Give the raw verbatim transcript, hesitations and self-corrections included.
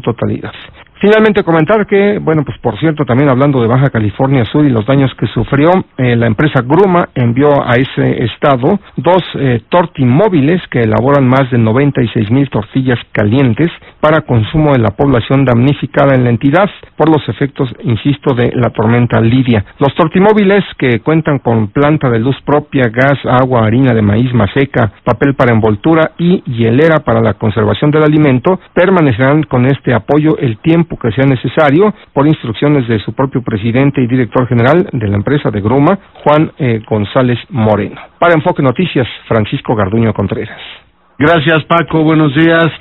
totalidad. Finalmente comentar que, bueno, pues por cierto, también hablando de Baja California Sur y los daños que sufrió, eh, la empresa Gruma envió a ese estado dos eh, tortimóviles que elaboran más de noventa y seis mil tortillas calientes para consumo de la población damnificada en la entidad por los efectos, insisto, de la tormenta Lidia. Los tortimóviles, que cuentan con planta de luz propia, gas, agua, harina de maíz, maseca, papel para envoltura y hielera para la conservación del alimento, permanecerán con este apoyo el tiempo que sea necesario, por instrucciones de su propio presidente y director general de la empresa de Gruma, Juan eh, González Moreno. Para Enfoque Noticias, Francisco Garduño Contreras. Gracias, Paco, buenos días.